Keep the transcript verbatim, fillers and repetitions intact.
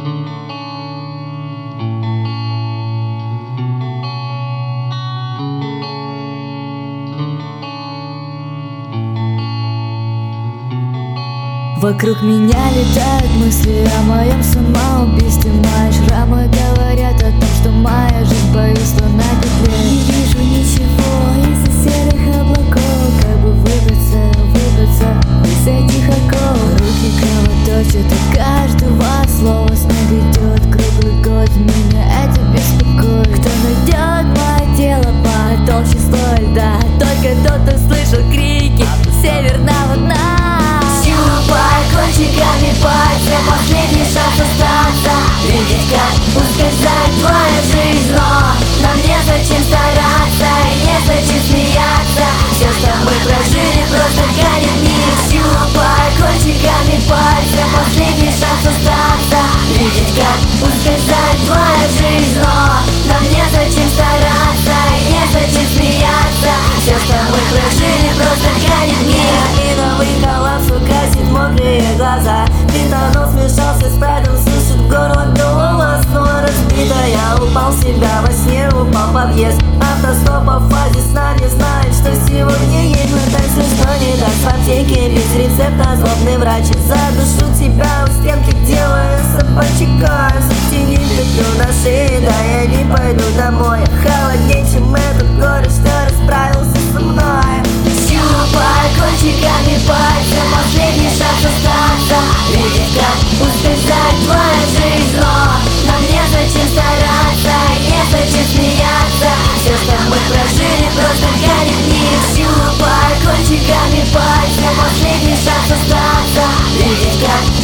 Вокруг меня летают мысли о моем самоубийстве. Мои шрамы говорят о том, что моя жизнь повисла на петле. Не вижу ничего из-за серых облаков. Как бы выбраться, выбраться из этих оков. Руки кровоточат от каждого слова. Снег идет круглый год, меня это беспокоит. Кто найдет мое тело под толщей слоя льда? Только тот, кто слышал крики северного дна. Щупай кончиками пальцев последний шанс остаться. Видеть, как ускользает твоя жизнь, но нам незачем стараться и незачем смеяться. Все, что мы прожили, просто канет мир. Щупай кончиками пальцев последний шанс остаться. Видеть, как ускользает твоя жизнь, но нам незачем стараться и незачем смеяться. Все, что мы прожили, просто канет мир. И новый коллапс украсит мокрые глаза. Бетонол смешался с прадом, слышит горло голова снова разбита. Я упал в себя во сне, упал в подъезд. Автостоп по фазе сна не знает, что сегодня есть. Но так смешно, не даст в аптеке без рецепта злобный врач. Задушу тебя у стенки, делаю собачика. Затяни петлю на шее, да я не пойду домой. Холоднее, чем этот город, что расправился со мной. Щупай кончиками пальцев последний шанс остаться. Видеть, как ускользает твоя жизнь, но нам незачем стараться и незачем смеяться. Все, что мы прожили, просто канет мир. Щупай кончиками пальцев последний шанс остаться. Видеть, как